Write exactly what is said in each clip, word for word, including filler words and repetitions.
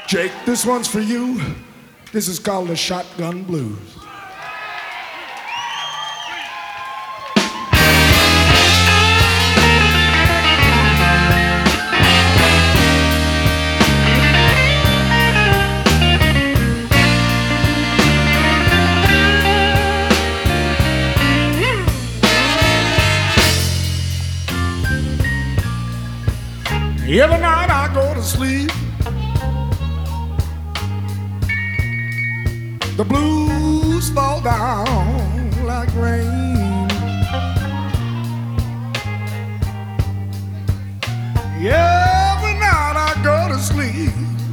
Jake, this one's for you. This is called the Shotgun Blues. Every night I go to sleep, the blues fall down like rain. Every night I go to sleep,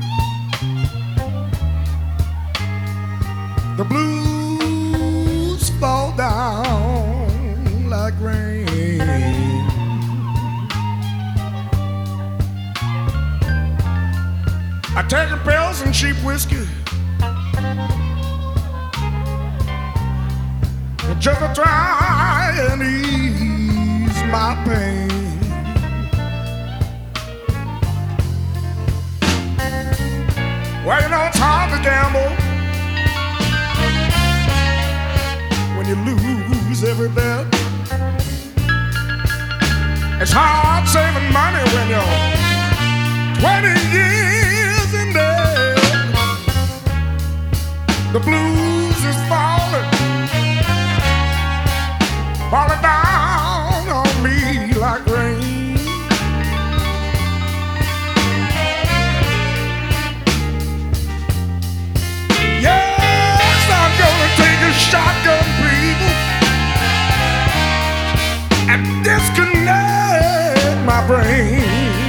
the blues fall down like rain. I take the pills and cheap whiskey just to try and ease my pain. Well, you know it's hard to gamble when you lose every bet. It's hard saving money when you're twenty years in debt. The blues is falling, falling down on me like rain. Yes, I'm gonna take a shotgun, people, and disconnect my brain.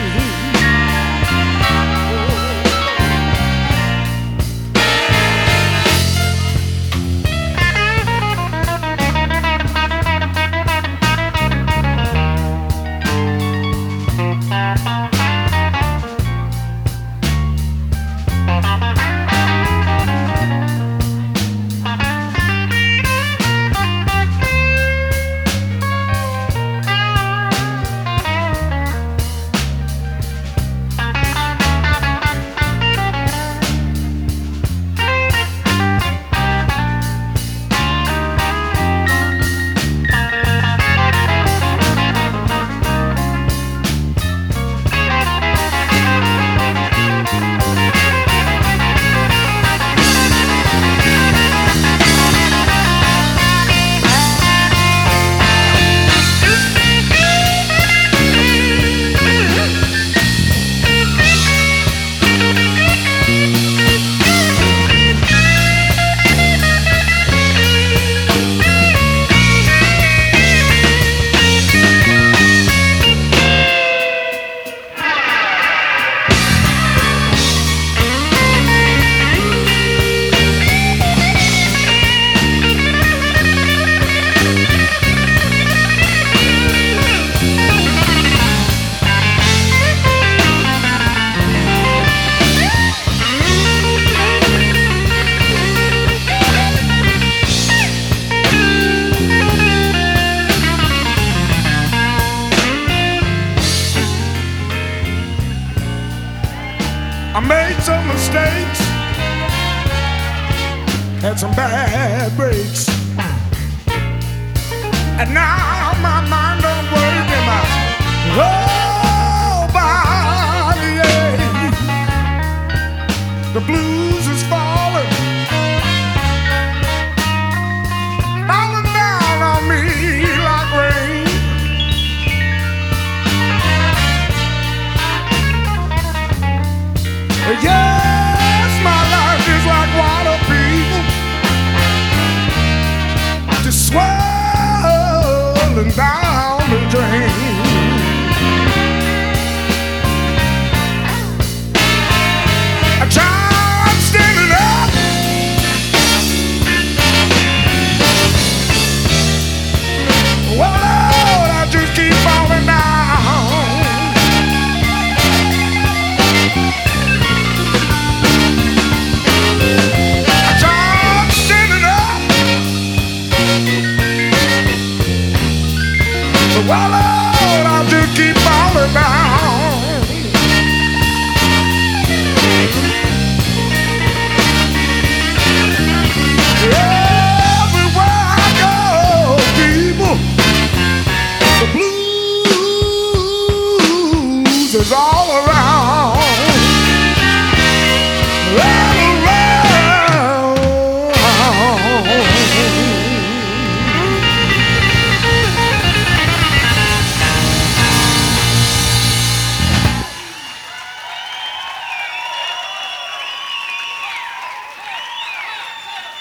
I made some mistakes, had some bad breaks, and now my mind don't work and my whole body aches. The blues is falling, falling down on me like rain. Yes, my life is like water, people, just swirling down the drain. I tried standing up, well, Lord, I just keep falling down. is all around.